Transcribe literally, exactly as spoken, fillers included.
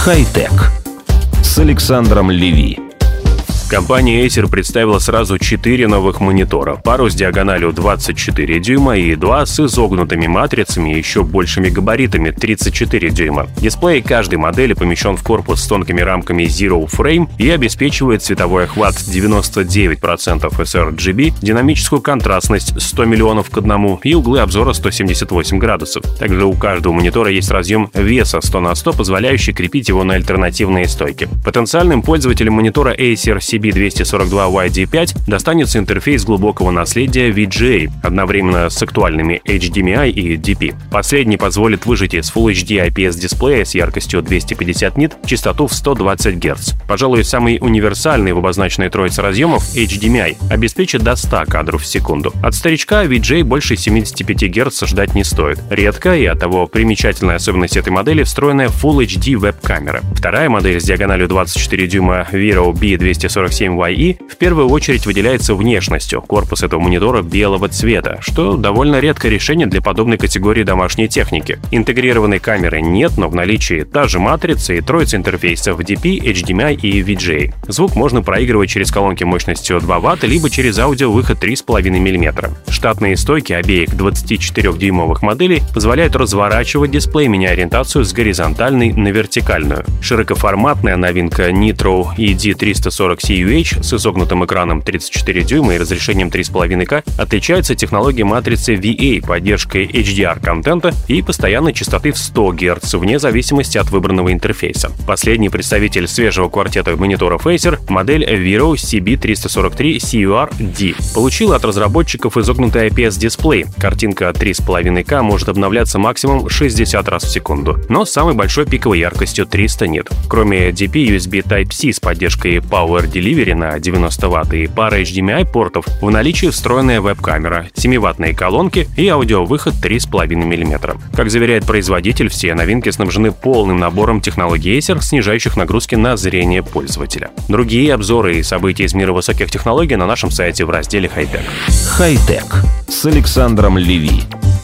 Хай-тек с Александром Леви. Компания Acer представила сразу четыре новых монитора. Пару с диагональю двадцать четыре дюйма и два с изогнутыми матрицами и еще большими габаритами тридцать четыре дюйма. Дисплей каждой модели помещен в корпус с тонкими рамками Zero Frame и обеспечивает цветовой охват девяносто девять процентов эс эр джи би, динамическую контрастность сто миллионов к одному и углы обзора сто семьдесят восемь градусов. Также у каждого монитора есть разъем веса сто на сто, позволяющий крепить его на альтернативные стойки. Потенциальным пользователям монитора Acer си би двести сорок два уай ди пять достанется интерфейс глубокого наследия ви джи эй, одновременно с актуальными эйч ди эм ай и ди пи. Последний позволит выжать из Full эйч ди ай пи эс дисплея с яркостью двести пятьдесят нит частоту в сто двадцать герц. Пожалуй, самый универсальный в обозначенной троице разъемов эйч ди эм ай обеспечит до ста кадров в секунду. От старичка ви джи эй больше семидесяти пяти герц ждать не стоит. Редко, и оттого примечательная особенность этой модели — встроенная Full эйч ди веб-камера. Вторая модель с диагональю двадцать четыре дюйма Vero би двести сорок семь уай и в первую очередь выделяется внешностью. Корпус этого монитора белого цвета, что довольно редкое решение для подобной категории домашней техники. Интегрированной камеры нет, но в наличии та же матрица и троица интерфейсов ди пи, эйч ди эм ай и ви джи эй. Звук можно проигрывать через колонки мощностью два ватта, либо через аудиовыход три и пять миллиметра. Штатные стойки обеих двадцатичетырёхдюймовых моделей позволяют разворачивать дисплей, меняя ориентацию с горизонтальной на вертикальную. Широкоформатная новинка Nitro и ди триста сорок си ю эйч с изогнутым экраном тридцать четыре дюйма и разрешением три и пять ка отличается технологией матрицы ви эй, поддержкой эйч ди ар-контента и постоянной частоты в сто герц, вне зависимости от выбранного интерфейса. Последний представитель свежего квартета мониторов Acer — модель Vero си би триста сорок три си ю ар ди. Получила от разработчиков изогнутый ай пи эс-дисплей. Картинка три и пять ка может обновляться максимум шестьдесят раз в секунду, но с самой большой пиковой яркостью триста нит. Кроме ди пи, ю эс би Type-C с поддержкой Power Delivery на девяносто ватт и пара эйч ди эм ай портов, в наличии встроенная веб-камера, семиваттные колонки и аудиовыход три и пять миллиметра. Как заверяет производитель, все новинки снабжены полным набором технологий Acer, снижающих нагрузки на зрение пользователя. Другие обзоры и события из мира высоких технологий на нашем сайте в разделе «Хай-тек». Хай-тек с Александром Леви.